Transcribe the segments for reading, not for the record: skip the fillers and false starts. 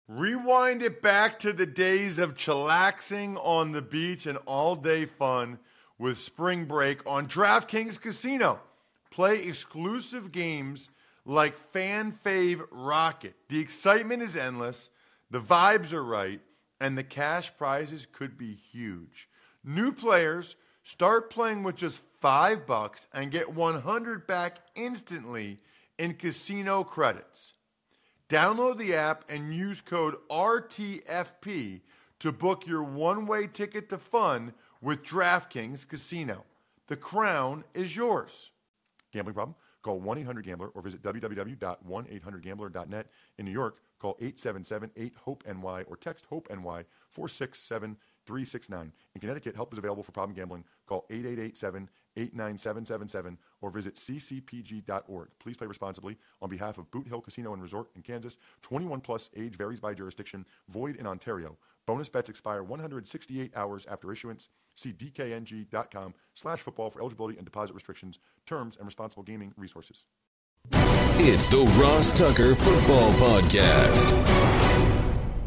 Rewind it back to the days of chillaxing on the beach and all-day fun with spring break on DraftKings Casino. Play exclusive games like Fan Fave Rocket. The excitement is endless, the vibes are right, and the cash prizes could be huge. New players start playing with just $5 and get $100 back instantly in casino credits. Download the app and use code RTFP to book your one-way ticket to fun with DraftKings Casino. The crown is yours. Gambling problem? Call 1-800-GAMBLER or visit www.1800gambler.net. In New York, call 877-8-HOPE-NY or text HOPE-NY 467-369. In Connecticut, help is available for problem gambling. Call 888-7-897-7777 or visit ccpg.org. Please play responsibly. On behalf of Boot Hill Casino and Resort in Kansas, 21 plus, age varies by jurisdiction, void in Ontario. Bonus bets expire 168 hours after issuance. See dkng.com/football for eligibility and deposit restrictions, terms, and responsible gaming resources. It's the Ross Tucker Football Podcast.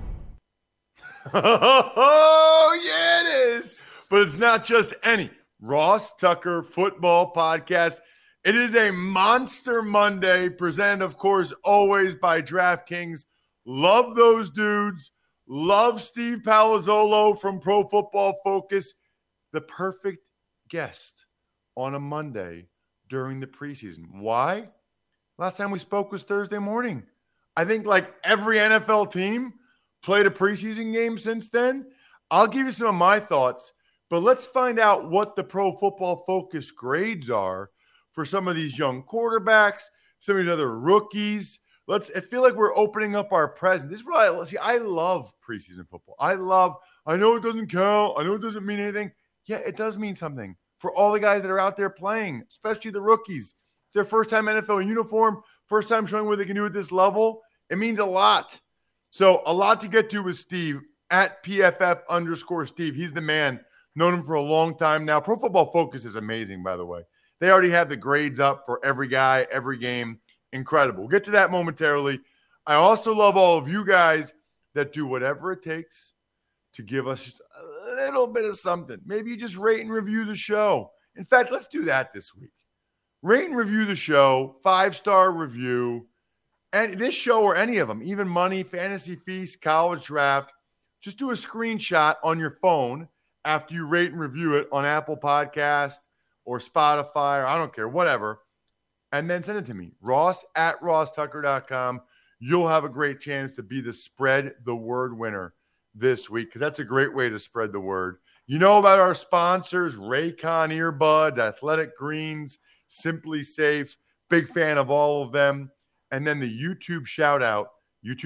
Oh, yeah, it is. But it's not just any Ross Tucker Football Podcast. It is a Monster Monday, presented, of course, always by DraftKings. Love those dudes. Love Steve Palazzolo from Pro Football Focus. The perfect guest on a Monday during the preseason. Why? Last time we spoke was Thursday morning. I think like every NFL team played a preseason game since then. I'll give you some of my thoughts, but let's find out what the Pro Football Focus grades are for some of these young quarterbacks, some of these other rookies. I feel like we're opening up our present. This is what I love preseason football. I know it doesn't count. I know it doesn't mean anything. Yeah, it does mean something for all the guys that are out there playing, especially the rookies. It's their first time NFL uniform, first time showing what they can do at this level. It means a lot. So a lot to get to with Steve at PFF_Steve. He's the man. Known him for a long time now. Pro Football Focus is amazing, by the way. They already have the grades up for every guy, every game. Incredible. We'll get to that momentarily. I also love all of you guys that do whatever it takes to give us just a little bit of something. Maybe you just rate and review the show. In fact, let's do that this week. Rate and review the show, 5-star review, and this show or any of them, even Money, Fantasy Feast, College Draft. Just do a screenshot on your phone after you rate and review it on Apple Podcast or Spotify or I don't care, whatever, and then send it to me, ross@rosstucker.com. You'll have a great chance to be the Spread the Word winner this week because that's a great way to spread the word. You know about our sponsors, Raycon Earbuds, Athletic Greens, Simply Safe. Big fan of all of them. And then the YouTube shout out,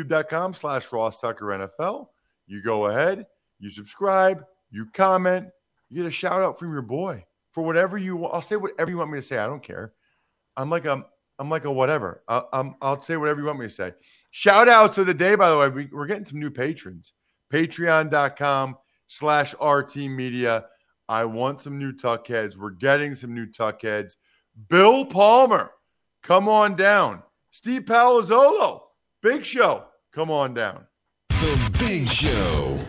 youtube.com/RossTuckerNFL. You go ahead, you subscribe, you comment, you get a shout out from your boy for whatever you want. I'll say whatever you want me to say. I don't care. I'm like a whatever. I'll say whatever you want me to say. Shout outs of the day, by the way. We're getting some new patrons. Patreon.com/RTmedia. I want some new tuck heads. We're getting some new tuck heads. Bill Palmer, come on down. Steve Palazzolo, Big Show, come on down. The Big Show.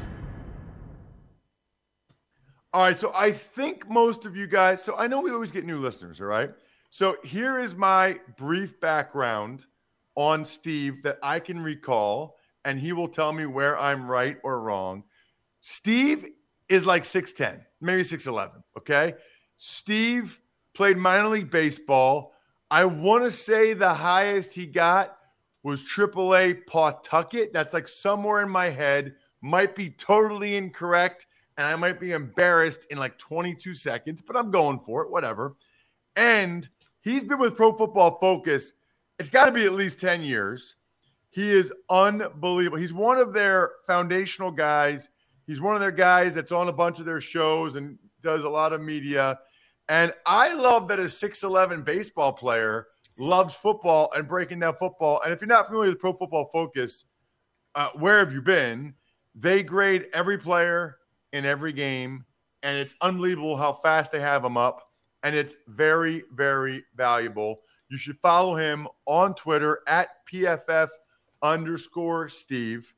All right, so I think most of you guys, so I know we always get new listeners, all right? So here is my brief background on Steve that I can recall, and he will tell me where I'm right or wrong. Steve is like 6'10", maybe 6'11", okay? Steve played minor league baseball. I want to say the highest he got was AAA Pawtucket. That's like somewhere in my head. Might be totally incorrect, and I might be embarrassed in like 22 seconds, but I'm going for it, whatever. And he's been with Pro Football Focus. It's got to be at least 10 years. He is unbelievable. He's one of their foundational guys. He's one of their guys that's on a bunch of their shows and does a lot of media. And I love that a 6'11" baseball player loves football and breaking down football. And if you're not familiar with Pro Football Focus, where have you been? They grade every player in every game, and it's unbelievable how fast they have them up. And it's very, very valuable. You should follow him on Twitter at PFF_Steve.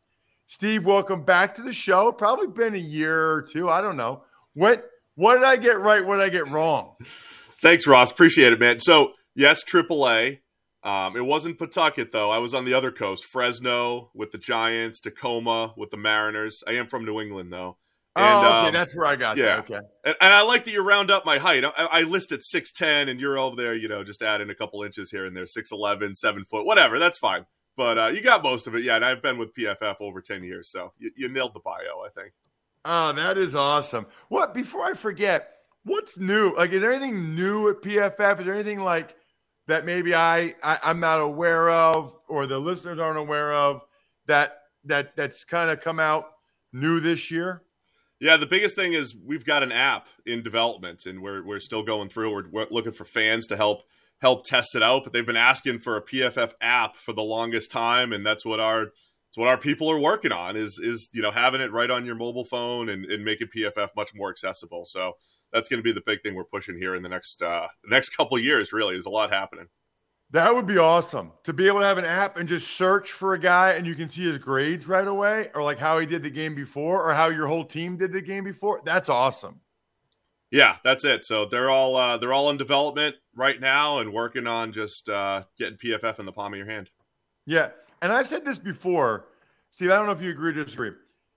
Steve, welcome back to the show. Probably been a year or two. I don't know. What did I get right? What did I get wrong? Thanks, Ross. Appreciate it, man. So, yes, AAA. It wasn't Pawtucket, though. I was on the other coast, Fresno with the Giants, Tacoma with the Mariners. I am from New England, though. And, okay, that's where I got that. Okay. And I like that you round up my height. I listed 6'10", and you're over there, just adding a couple inches here and there, 6'11", 7 foot, whatever. That's fine. But you got most of it. Yeah, and I've been with PFF over 10 years, so you nailed the bio, I think. Oh, that is awesome. Before I forget, what's new? Like, is there anything new at PFF? Is there anything like that maybe I'm not aware of or the listeners aren't aware of that's kind of come out new this year? Yeah, the biggest thing is we've got an app in development, and we're still going through. We're looking for fans to help test it out, but they've been asking for a PFF app for the longest time, and that's what our people are working on is having it right on your mobile phone and making PFF much more accessible. So that's going to be the big thing we're pushing here in the next couple of years. Really, there's a lot happening. That would be awesome to be able to have an app and just search for a guy and you can see his grades right away, or like how he did the game before or how your whole team did the game before. That's awesome. Yeah, that's it. So they're all in development right now and working on just getting PFF in the palm of your hand. Yeah, and I've said this before, Steve. I don't know if you agree or disagree.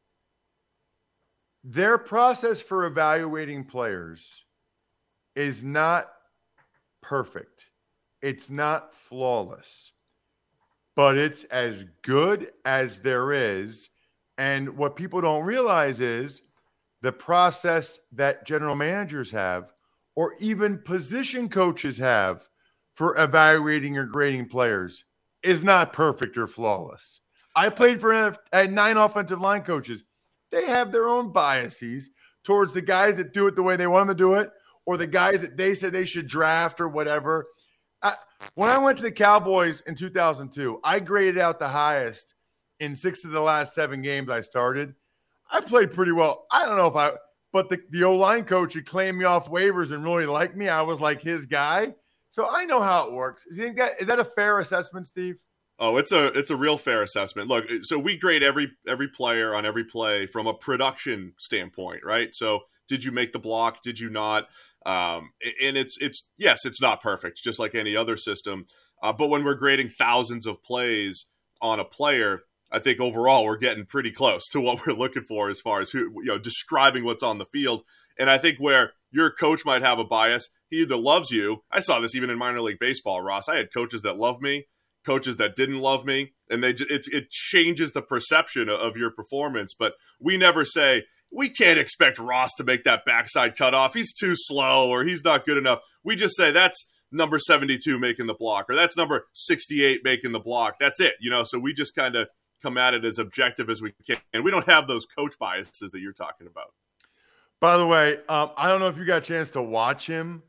Their process for evaluating players is not perfect. It's not flawless, but it's as good as there is. And what people don't realize is the process that general managers have or even position coaches have for evaluating or grading players is not perfect or flawless. I played for 9 offensive line coaches. They have their own biases towards the guys that do it the way they want them to do it or the guys that they said they should draft or whatever. When I went to the Cowboys in 2002, I graded out the highest in 6 of the last 7 games I started. I played pretty well. I don't know but the O-line coach had claimed me off waivers and really liked me. I was like his guy. So I know how it works. Is that a fair assessment, Steve? Oh, it's a real fair assessment. Look, so we grade every player on every play from a production standpoint, right? So did you make the block? Did you not? And it's not perfect, just like any other system. But when we're grading thousands of plays on a player, I think overall we're getting pretty close to what we're looking for as far as describing what's on the field. And I think where your coach might have a bias, he either loves you. I saw this even in minor league baseball, Ross. I had coaches that loved me, coaches that didn't love me, and it changes the perception of your performance. But we never say, we can't expect Ross to make that backside cutoff. He's too slow or he's not good enough. We just say that's number 72 making the block or that's number 68 making the block. That's it. So we just kind of come at it as objective as we can. And we don't have those coach biases that you're talking about. By the way, I don't know if you got a chance to watch him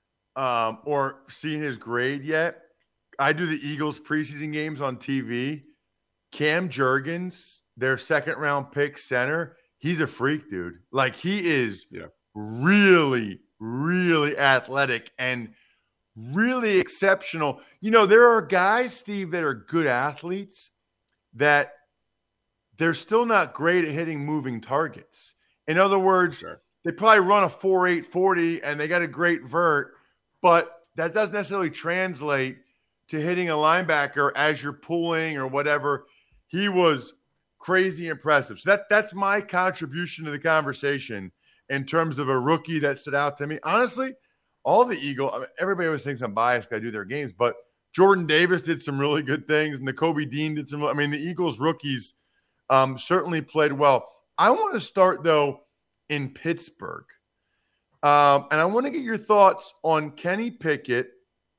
or see his grade yet. I do the Eagles preseason games on TV. Cam Jurgens, their second-round pick center, he's a freak, dude. Like, he is really, really athletic and really exceptional. There are guys, Steve, that are good athletes that they're still not great at hitting moving targets. In other words, they probably run a 4.8 40 and they got a great vert, but that doesn't necessarily translate to hitting a linebacker as you're pulling or whatever. He was crazy impressive. So that's my contribution to the conversation in terms of a rookie that stood out to me. Honestly, all the Eagles, everybody always thinks I'm biased because I do their games, but Jordan Davis did some really good things. Nakobe Dean did some. The Eagles rookies certainly played well. I want to start, though, in Pittsburgh. And I want to get your thoughts on Kenny Pickett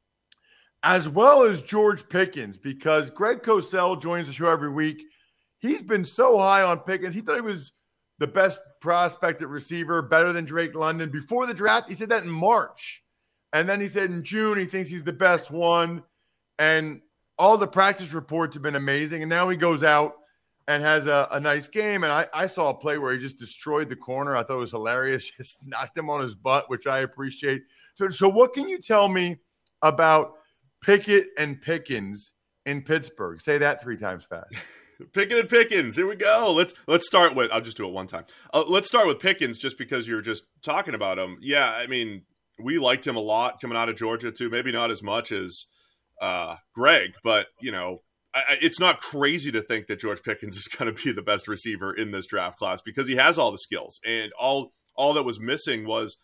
as well as George Pickens, because Greg Cosell joins the show every week. He's been so high on Pickens. He thought he was the best prospect at receiver, better than Drake London. Before the draft, he said that in March. And then he said in June he thinks he's the best one. And all the practice reports have been amazing. And now he goes out and has a nice game. And I saw a play where he just destroyed the corner. I thought it was hilarious. Just knocked him on his butt, which I appreciate. So what can you tell me about Pickett and Pickens in Pittsburgh? Say that 3 times fast. Pickett and Pickens. Here we go. Let's start with. I'll just do it one time. Let's start with Pickens, just because you're just talking about him. Yeah, I mean, we liked him a lot coming out of Georgia too. Maybe not as much as Greg, but it's not crazy to think that George Pickens is going to be the best receiver in this draft class, because he has all the skills, and all that was missing was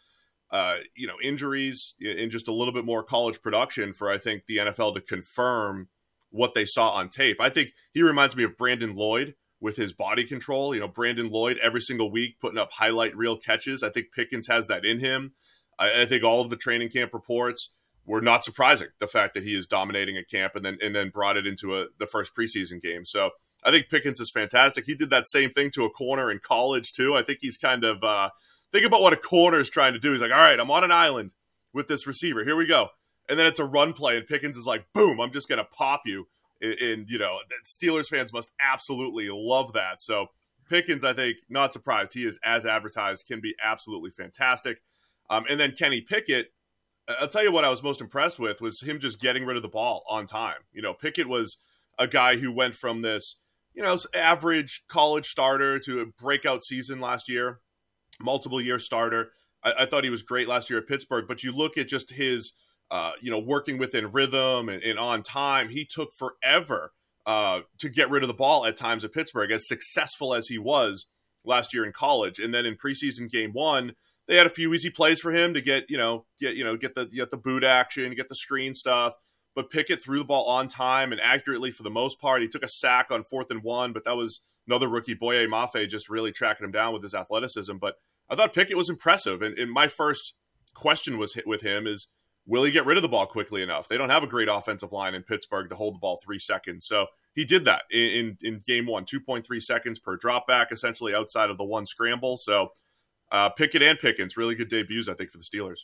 injuries and just a little bit more college production for, I think, the NFL to confirm what they saw on tape. I think he reminds me of Brandon Lloyd with his body control. Brandon Lloyd every single week putting up highlight reel catches. I think Pickens has that in him. I think all of the training camp reports were not surprising, the fact that he is dominating a camp and then brought it into the first preseason game. So I think Pickens is fantastic. He did that same thing to a corner in college too. I think he's kind of think about what a corner is trying to do. He's like, all right, I'm on an island with this receiver. Here we go. And then it's a run play, and Pickens is like, boom, I'm just going to pop you. And, Steelers fans must absolutely love that. So Pickens, I think, not surprised. He is, as advertised, can be absolutely fantastic. And then Kenny Pickett, I'll tell you what I was most impressed with was him just getting rid of the ball on time. Pickett was a guy who went from this, average college starter to a breakout season last year, multiple-year starter. I thought he was great last year at Pittsburgh, but you look at just his working within rhythm and on time, he took forever to get rid of the ball at times at Pittsburgh, as successful as he was last year in college. And then in preseason game 1, they had a few easy plays for him to get the boot action, get the screen stuff. But Pickett threw the ball on time and accurately for the most part. He took a sack on 4th and 1, but that was another rookie, Boye Mafe, just really tracking him down with his athleticism. But I thought Pickett was impressive. And my first question with him is, will he get rid of the ball quickly enough? They don't have a great offensive line in Pittsburgh to hold the ball 3 seconds. So he did that in game 1, 2.3 seconds per drop back, essentially outside of the one scramble. So Pickett and Pickens, really good debuts, I think, for the Steelers.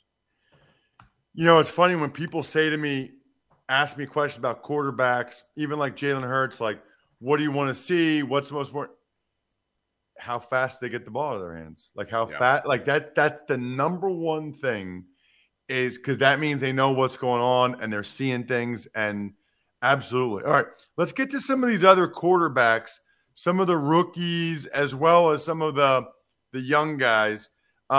It's funny when people say to me, ask me questions about quarterbacks, even like Jalen Hurts, like, what do you want to see? What's the most important? How fast they get the ball out of their hands. Like how fast, like that's the number one thing, is because that means they know what's going on and they're seeing things. And absolutely. All right, let's get to some of these other quarterbacks, some of the rookies, as well as some of the young guys.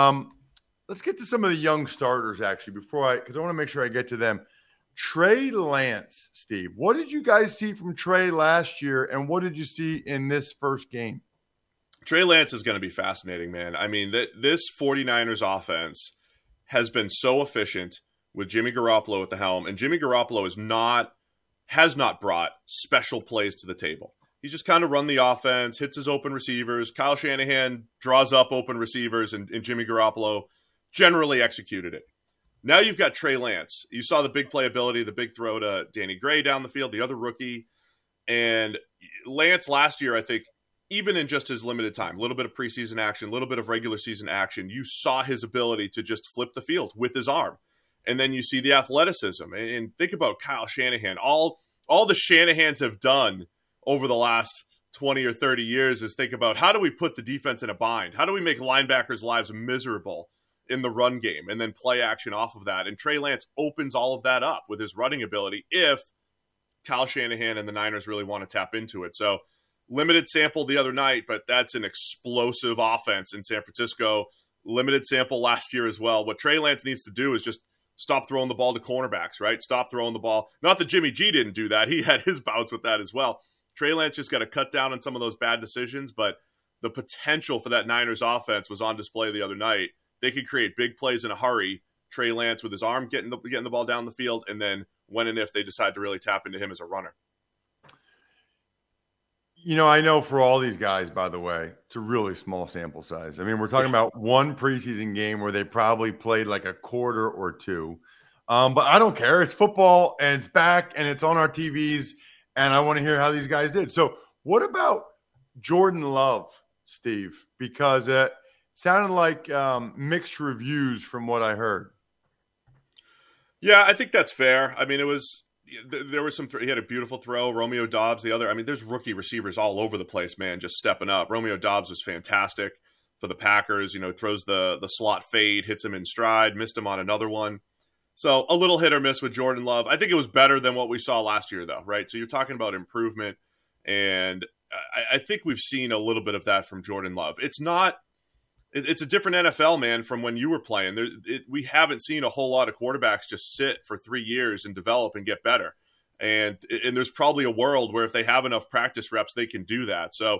Let's get to some of the young starters, actually, because I want to make sure I get to them. Trey Lance, Steve, what did you guys see from Trey last year, and what did you see in this first game? Trey Lance is going to be fascinating, man. I mean, this 49ers offense has been so efficient with Jimmy Garoppolo at the helm, and Jimmy Garoppolo has not brought special plays to the table. He's just kind of run the offense, hits his open receivers. Kyle Shanahan draws up open receivers, and Jimmy Garoppolo generally executed it. Now you've got Trey Lance. You saw the big playability, the big throw to Danny Gray down the field, the other rookie. And Lance last year, I think, even in just his limited time, a little bit of preseason action, a little bit of regular season action, you saw his ability to just flip the field with his arm. And then you see the athleticism. And think about Kyle Shanahan. All the Shanahans have done over the last 20 or 30 years is think about, how do we put the defense in a bind? How do we make linebackers' lives miserable in the run game and then play action off of that? And Trey Lance opens all of that up with his running ability if Kyle Shanahan and the Niners really want to tap into it. So limited sample the other night, but that's an explosive offense in San Francisco. Limited sample last year as well. What Trey Lance needs to do is just stop throwing the ball to cornerbacks, right? Stop throwing the ball. Not that Jimmy G didn't do that. He had his bouts with that as well. Trey Lance just got to cut down on some of those bad decisions, but the potential for that Niners offense was on display the other night. They could create big plays in a hurry. Trey Lance with his arm getting the ball down the field, and then when and if they decide to really tap into him as a runner. I know for all these guys, by the way, it's a really small sample size. I mean, we're talking about one preseason game where they probably played like a quarter or two. But I don't care. It's football, and it's back, and it's on our TVs, and I want to hear how these guys did. So what about Jordan Love, Steve? Because it sounded like mixed reviews from what I heard. Yeah, I think that's fair. I mean, there was he had a beautiful throw. Romeo Doubs, the other. I mean, there's rookie receivers all over the place, man, just stepping up. Romeo Doubs was fantastic for the Packers. Throws the slot fade, hits him in stride, missed him on another one. So a little hit or miss with Jordan Love. I think it was better than what we saw last year, though, right? So you're talking about improvement, and I think we've seen a little bit of that from Jordan Love. It's a different NFL, man, from when you were playing. We haven't seen a whole lot of quarterbacks just sit for 3 years and develop and get better. And there's probably a world where if they have enough practice reps, they can do that. So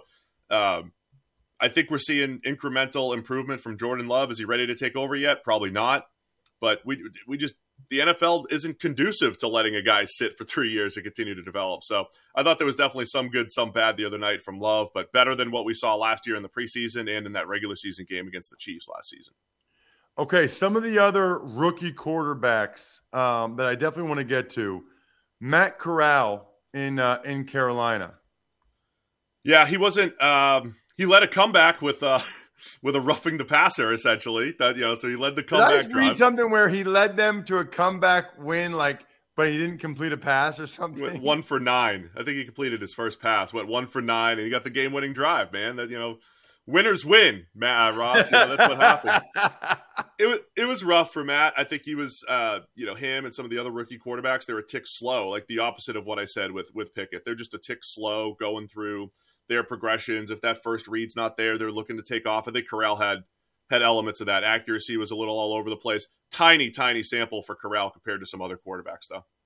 I think we're seeing incremental improvement from Jordan Love. Is he ready to take over yet? Probably not. But the NFL isn't conducive to letting a guy sit for 3 years and continue to develop. So I thought there was definitely some good, some bad the other night from Love, but better than what we saw last year in the preseason and in that regular season game against the Chiefs last season. Okay, some of the other rookie quarterbacks that I definitely want to get to. Matt Corral in Carolina. Yeah, he wasn't. He led a comeback with a roughing the passer, essentially. So he led the comeback. Did I read something where he led them to a comeback win, but he didn't complete a pass or something? Went 1 for 9. I think he completed his first pass. Went 1 for 9, and he got the game-winning drive. Man, winners win, Matt Ross. That's what happens. It was rough for Matt. I think he was, him and some of the other rookie quarterbacks, they were a tick slow, like the opposite of what I said with Pickett. They're just a tick slow going through their progressions. If that first read's not there, they're looking to take off. I think Corral had elements of that. Accuracy was a little all over the place. Tiny sample for Corral compared to some other quarterbacks,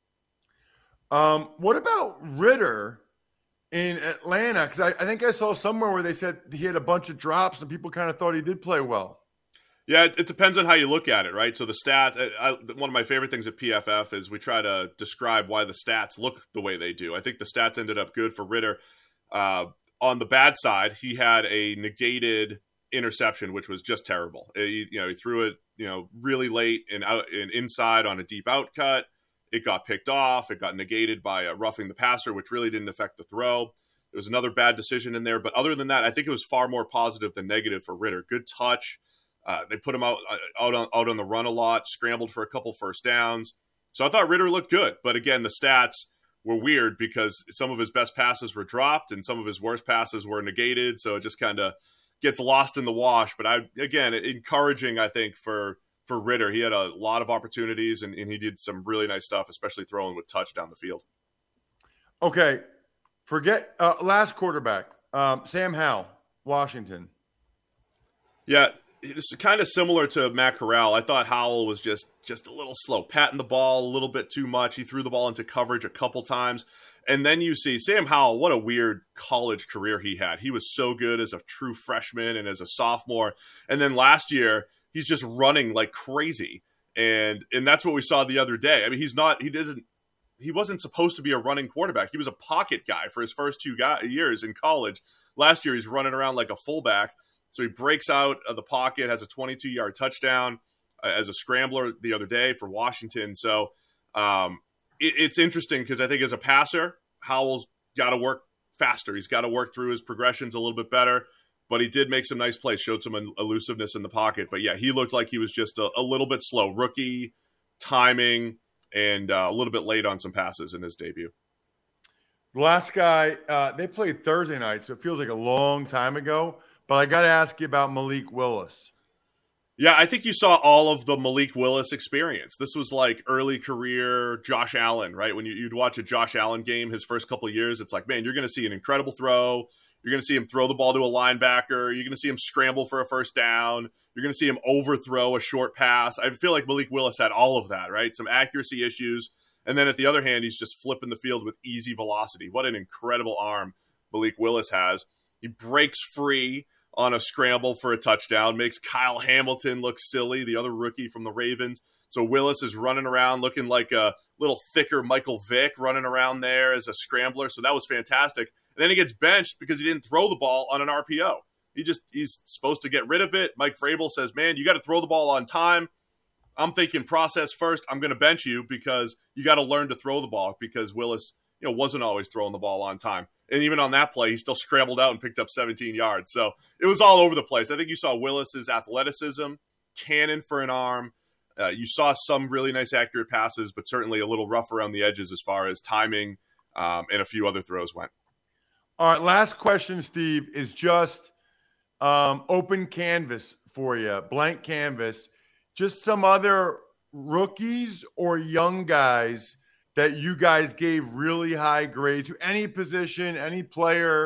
though. What about Ritter in Atlanta? Because I think I saw somewhere where they said he had a bunch of drops and people kind of thought he did play well. Yeah, it depends on how you look at it, right? So the stat, one of my favorite things at PFF is we try to describe why the stats look the way they do. I think the stats ended up good for Ritter. On the bad side, he had a negated interception, which was just terrible. He threw it, really late and inside on a deep out cut. It got picked off. It got negated by roughing the passer, which really didn't affect the throw. There was another bad decision in there. But other than that, I think it was far more positive than negative for Ritter. Good touch. They put him out on the run a lot, scrambled for a couple first downs. So I thought Ritter looked good. But again, the stats were weird because some of his best passes were dropped and some of his worst passes were negated. So it just kind of gets lost in the wash. But encouraging, I think, for Ritter. He had a lot of opportunities and he did some really nice stuff, especially throwing with touch down the field. Okay. Forget last quarterback, Sam Howell, Washington. Yeah, it's kind of similar to Matt Corral. I thought Howell was just a little slow, patting the ball a little bit too much. He threw the ball into coverage a couple times. And then you see Sam Howell, what a weird college career he had. He was so good as a true freshman and as a sophomore. And then last year, he's just running like crazy. And that's what we saw the other day. I mean, he wasn't supposed to be a running quarterback. He was a pocket guy for his first 2 years in college. Last year, he's running around like a fullback. So he breaks out of the pocket, has a 22-yard touchdown as a scrambler the other day for Washington. So it's interesting because I think as a passer, Howell's got to work faster. He's got to work through his progressions a little bit better. But he did make some nice plays, showed some elusiveness in the pocket. But yeah, he looked like he was just a little bit slow. Rookie, timing, and a little bit late on some passes in his debut. The last guy, they played Thursday night, so it feels like a long time ago. But I got to ask you about Malik Willis. Yeah, I think you saw all of the Malik Willis experience. This was like early career Josh Allen, right? When you'd watch a Josh Allen game his first couple of years, it's like, man, you're going to see an incredible throw. You're going to see him throw the ball to a linebacker. You're going to see him scramble for a first down. You're going to see him overthrow a short pass. I feel like Malik Willis had all of that, right? Some accuracy issues. And then at the other hand, he's just flipping the field with easy velocity. What an incredible arm Malik Willis has. He breaks free on a scramble for a touchdown, makes Kyle Hamilton look silly, the other rookie from the Ravens. So Willis is running around looking like a little thicker Michael Vick running around there as a scrambler. So that was fantastic. And then he gets benched because he didn't throw the ball on an RPO. He's supposed to get rid of it. Mike Vrabel says, man, you got to throw the ball on time. I'm thinking process first. I'm going to bench you because you got to learn to throw the ball because Willis, wasn't always throwing the ball on time. And even on that play, he still scrambled out and picked up 17 yards. So it was all over the place. I think you saw Willis's athleticism, cannon for an arm. You saw some really nice accurate passes, but certainly a little rough around the edges as far as timing and a few other throws went. All right, last question, Steve, is just open canvas for you, blank canvas. Just some other rookies or young guys that you guys gave really high grades to, any position, any player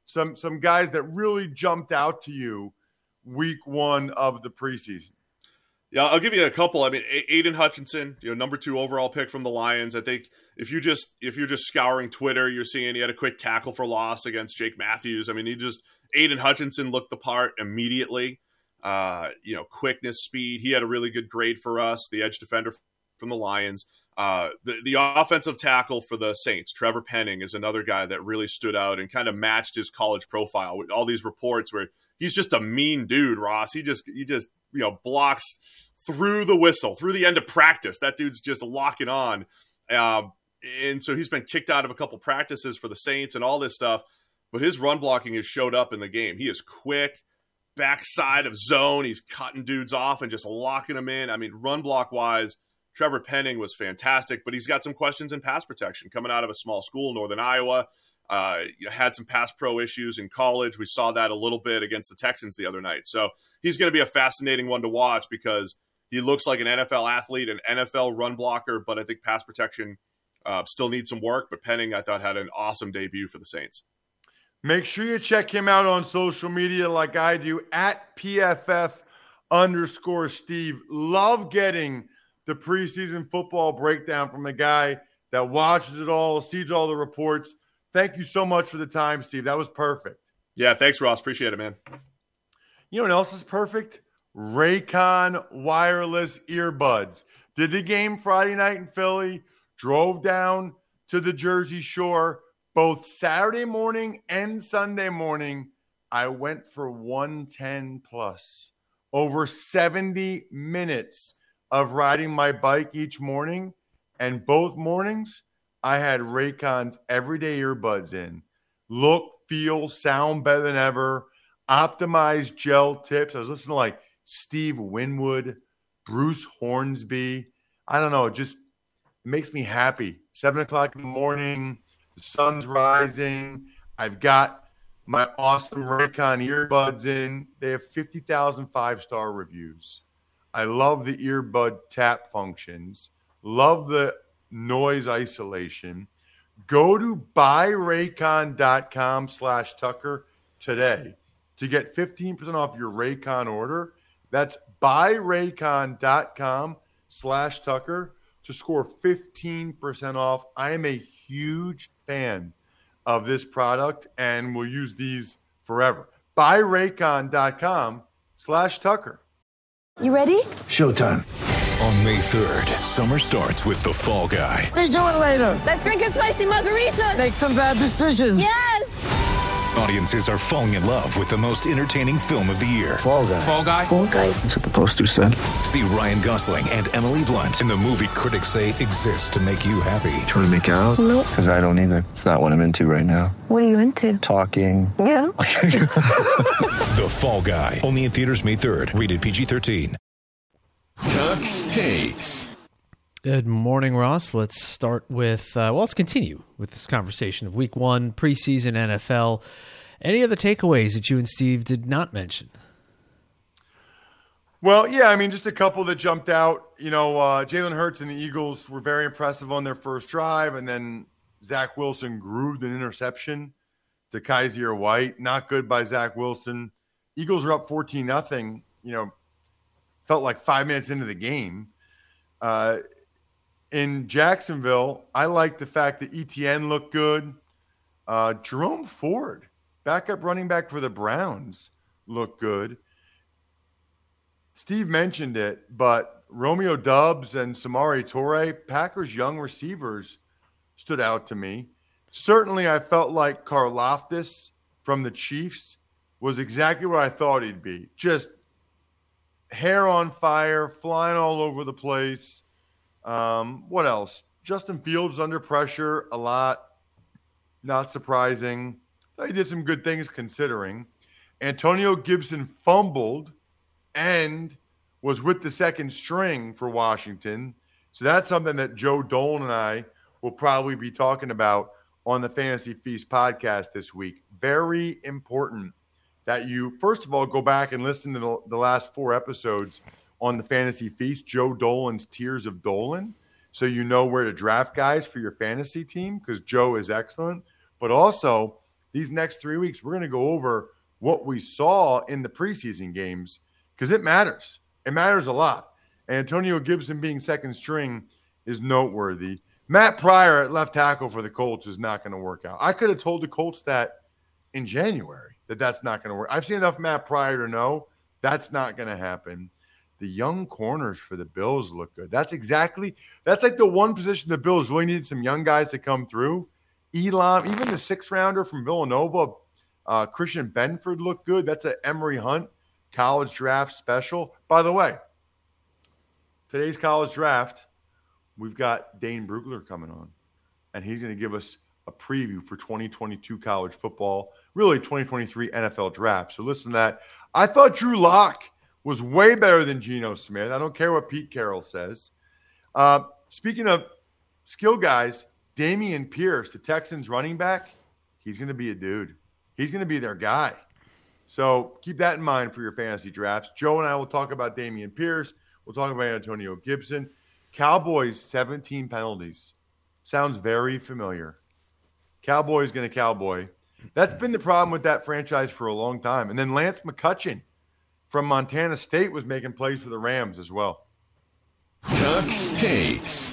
some guys that really jumped out to you week one of the preseason? Yeah, I'll give you a couple. I mean, Aiden Hutchinson, number 2 overall pick from the Lions. I think if you're just scouring Twitter, you're seeing he had a quick tackle for loss against Jake Matthews. I mean, Aiden Hutchinson looked the part immediately. Quickness, speed. He had a really good grade for us, the edge defender from the Lions. The offensive tackle for the Saints, Trevor Penning, is another guy that really stood out and kind of matched his college profile with all these reports where he's just a mean dude, Ross. He just blocks through the whistle, through the end of practice. That dude's just locking on. And so he's been kicked out of a couple practices for the Saints and all this stuff, but his run blocking has showed up in the game. He is quick, backside of zone. He's cutting dudes off and just locking them in. I mean, run block wise, Trevor Penning was fantastic, but he's got some questions in pass protection coming out of a small school, Northern Iowa. Had some pass pro issues in college. We saw that a little bit against the Texans the other night. So he's going to be a fascinating one to watch because he looks like an NFL athlete, an NFL run blocker, but I think pass protection still needs some work. But Penning, I thought, had an awesome debut for the Saints. Make sure you check him out on social media like I do, at PFF_Steve. Love getting the preseason football breakdown from a guy that watches it all, sees all the reports. Thank you so much for the time, Steve. That was perfect. Yeah, thanks, Ross. Appreciate it, man. You know what else is perfect? Raycon wireless earbuds. Did the game Friday night in Philly, drove down to the Jersey Shore, both Saturday morning and Sunday morning. I went for 110 plus. Over 70 minutes of riding my bike each morning, and both mornings I had Raycon's everyday earbuds in. Look, feel, sound better than ever. Optimized gel tips. I was listening to like Steve Winwood, Bruce Hornsby. I don't know, it just makes me happy. 7 o'clock in the morning, the sun's rising. I've got my awesome Raycon earbuds in. They have 50,000 5-star reviews. I love the earbud tap functions. Love the noise isolation. Go to buyraycon.com/Tucker today to get 15% off your Raycon order. That's buyraycon.com/Tucker to score 15% off. I am a huge fan of this product and will use these forever. buyraycon.com/Tucker. You ready? Showtime. On May 3rd, summer starts with The Fall Guy. Let's do it later. Let's drink a spicy margarita. Make some bad decisions. Yes! Audiences are falling in love with the most entertaining film of the year. Fall Guy. Fall Guy? Fall guy. That's what the poster said. See Ryan Gosling and Emily Blunt in the movie critics say exists to make you happy. Trying to make it out? Nope. Because I don't either. It's not what I'm into right now. What are you into? Talking. Yeah. The Fall Guy. Only in theaters May 3rd. Rated PG-13. Tuck's Takes. Good morning, Ross. Let's start with, let's continue with this conversation of week one, preseason NFL. Any other takeaways that you and Steve did not mention? Well, yeah, I mean, just a couple that jumped out. Jalen Hurts and the Eagles were very impressive on their first drive, and then Zach Wilson grooved an interception to Kaiser White. Not good by Zach Wilson. Eagles are up 14-0, felt like 5 minutes into the game. In Jacksonville, I like the fact that ETN looked good. Jerome Ford, backup running back for the Browns, looked good. Steve mentioned it, but Romeo Doubs and Samori Toure, Packers' young receivers, stood out to me. Certainly, I felt like Karlaftis from the Chiefs was exactly what I thought he'd be. Just hair on fire, flying all over the place. What else? Justin Fields under pressure a lot. Not surprising. He did some good things considering. Antonio Gibson fumbled and was with the second string for Washington. So that's something that Joe Dolan and I will probably be talking about on the Fantasy Feast podcast this week. Very important that you, first of all, go back and listen to the last 4 episodes on the Fantasy Feast, Joe Dolan's Tiers of Dolan, so you know where to draft guys for your fantasy team, because Joe is excellent. But also, these next 3 weeks, we're going to go over what we saw in the preseason games because it matters. It matters a lot. And Antonio Gibson being second string is noteworthy. Matt Pryor at left tackle for the Colts is not going to work out. I could have told the Colts that in January, that's not going to work. I've seen enough Matt Pryor to know that's not going to happen. The young corners for the Bills look good. That's like the one position the Bills really needed some young guys to come through. Elam, even the sixth rounder from Villanova, Christian Benford looked good. That's an Emory Hunt college draft special. By the way, today's college draft, we've got Dane Brugler coming on, and he's going to give us a preview for 2022 college football, really 2023 NFL draft. So listen to that. I thought Drew Lock was way better than Geno Smith. I don't care what Pete Carroll says. Speaking of skill guys, Dameon Pierce, the Texans running back, he's going to be a dude. He's going to be their guy. So keep that in mind for your fantasy drafts. Joe and I will talk about Dameon Pierce. We'll talk about Antonio Gibson. Cowboys, 17 penalties. Sounds very familiar. Cowboys going to cowboy. That's been the problem with that franchise for a long time. And then Lance McCutcheon from Montana State was making plays for the Rams as well. Ducks Takes.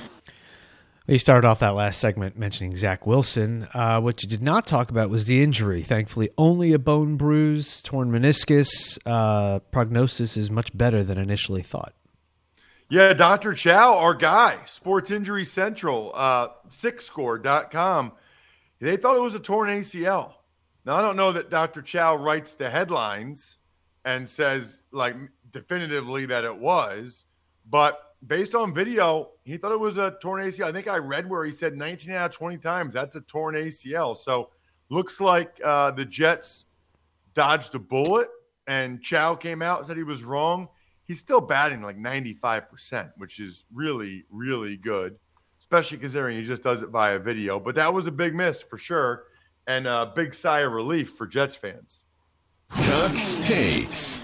We started off that last segment mentioning Zach Wilson. What you did not talk about was the injury. Thankfully, only a bone bruise, torn meniscus. Prognosis is much better than initially thought. Yeah, Dr. Chow, our guy, Sports Injury Central, SICScore.com. They thought it was a torn ACL. Now, I don't know that Dr. Chow writes the headlines and says, like, definitively that it was, but based on video, he thought it was a torn ACL. I think I read where he said 19 out of 20 times that's a torn ACL. So looks like the Jets dodged a bullet, and Chow came out and said he was wrong. He's still batting like 95%, which is really, really good, especially considering he just does it via video. But that was a big miss for sure, and a big sigh of relief for Jets fans. Ducks Takes.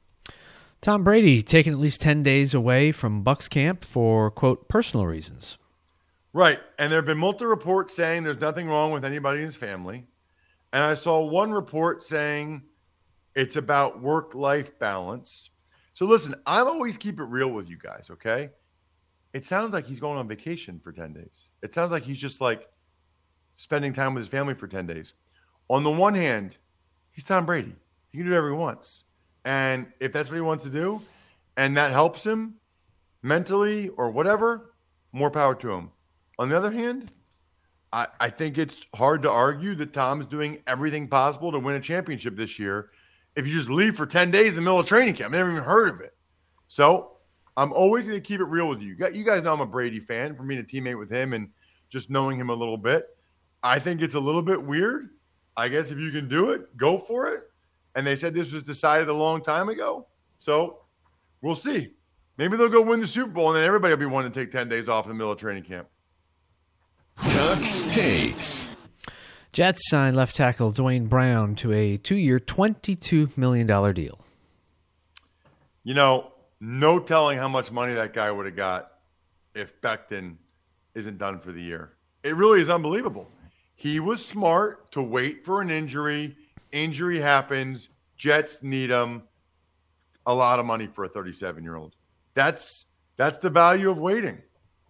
Tom Brady taking at least 10 days away from Bucs camp for, quote, personal reasons. Right. And there have been multiple reports saying there's nothing wrong with anybody in his family. And I saw one report saying it's about work-life balance. So listen, I always keep it real with you guys, okay? It sounds like he's going on vacation for 10 days. It sounds like he's just like spending time with his family for 10 days. On the one hand, he's Tom Brady. He can do whatever he wants. And if that's what he wants to do, and that helps him mentally or whatever, more power to him. On the other hand, I think it's hard to argue that Tom is doing everything possible to win a championship this year if you just leave for 10 days in the middle of training camp. I never even heard of it. So I'm always going to keep it real with you. You guys know I'm a Brady fan from being a teammate with him and just knowing him a little bit. I think it's a little bit weird. I guess if you can do it, go for it. And they said this was decided a long time ago. So we'll see. Maybe they'll go win the Super Bowl, and then everybody will be wanting to take 10 days off in the middle of training camp. Ducks Takes. Jets signed left tackle Dwayne Brown to a 2-year, $22 million deal. You know, no telling how much money that guy would have got if Becton isn't done for the year. It really is unbelievable. He was smart to wait for an injury. Injury happens. Jets need him. A lot of money for a 37-year-old. That's the value of waiting.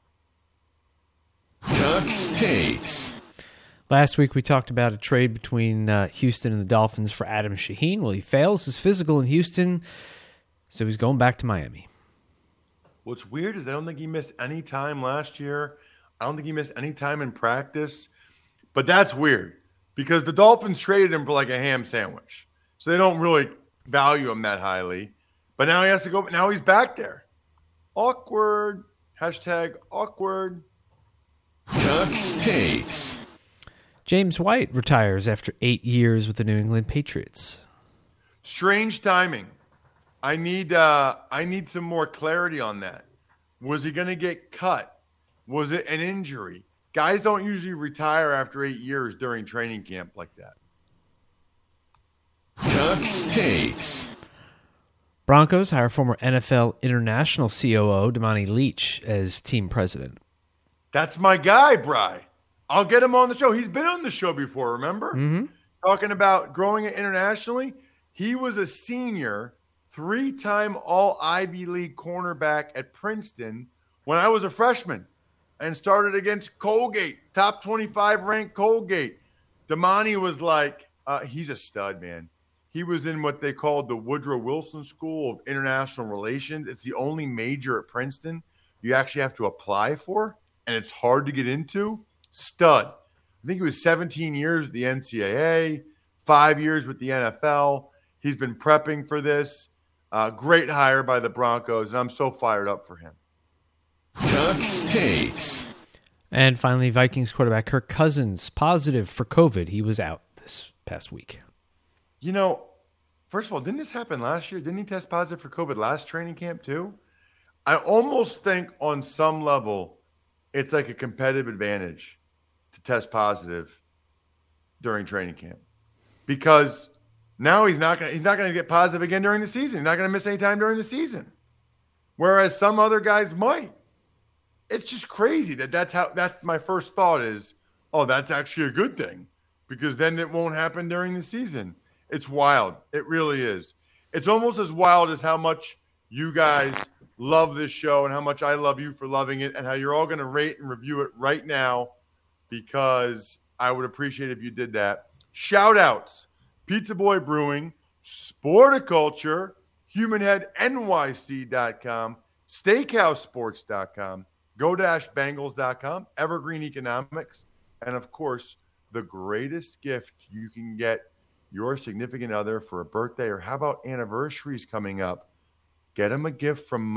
Ducks Takes. Last week we talked about a trade between Houston and the Dolphins for Adam Shaheen. Well, he fails his physical in Houston, so he's going back to Miami. What's weird is I don't think he missed any time last year. I don't think he missed any time in practice. But that's weird because the Dolphins traded him for like a ham sandwich. So they don't really value him that highly. But now he has to go. Now he's back there. Awkward. Hashtag awkward. Ducks Takes. James White retires after 8 years with the New England Patriots. Strange timing. I need some more clarity on that. Was he going to get cut? Was it an injury? Guys don't usually retire after 8 years during training camp like that. Ducks Takes. Broncos hire former NFL International COO Damani Leach as team president. That's my guy, Bri. I'll get him on the show. He's been on the show before, remember? Mm-hmm. talking about growing it internationally, he was a senior, 3-time All-Ivy League cornerback at Princeton when I was a freshman and started against Colgate, top 25 ranked Colgate. Damani was like, he's a stud, man. He was in what they called the Woodrow Wilson School of International Relations. It's the only major at Princeton you actually have to apply for, and it's hard to get into. Stud. I think he was 17 years with the NCAA, 5 years with the NFL. He's been prepping for this. Great hire by the Broncos, and I'm so fired up for him. Tuck's Takes. And finally, Vikings quarterback Kirk Cousins, positive for COVID. He was out this past week. You know, first of all, didn't this happen last year? Didn't he test positive for COVID last training camp too? I almost think on some level it's like a competitive advantage to test positive during training camp because now he's not going to get positive again during the season. He's not going to miss any time during the season, whereas some other guys might. It's just crazy that's my first thought is, oh, that's actually a good thing because then it won't happen during the season. It's wild. It really is. It's almost as wild as how much you guys love this show and how much I love you for loving it and how you're all going to rate and review it right now because I would appreciate if you did that. Shout outs. Pizza Boy Brewing, Sporticulture, HumanHeadNYC.com, SteakhouseSports.com, Go-Bangles.com, Evergreen Economics, and of course, the greatest gift you can get your significant other for a birthday or how about anniversaries coming up? Get them a gift from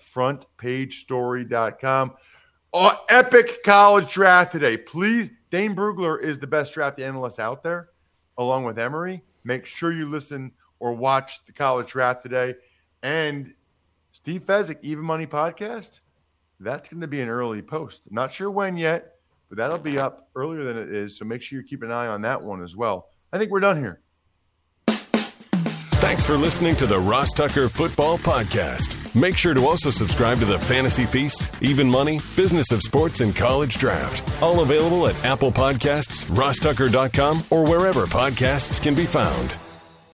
myfrontpagestory.com. Epic college draft today. Please, Dane Brugler is the best draft analyst out there, along with Emory. Make sure you listen or watch the college draft today. And Steve Fezzik, Even Money Podcast, that's going to be an early post. I'm not sure when yet, but that'll be up earlier than it is. So make sure you keep an eye on that one as well. I think we're done here. Thanks for listening to the Ross Tucker Football Podcast. Make sure to also subscribe to the Fantasy Feast, Even Money, Business of Sports, and College Draft. All available at Apple Podcasts, rosstucker.com, or wherever podcasts can be found.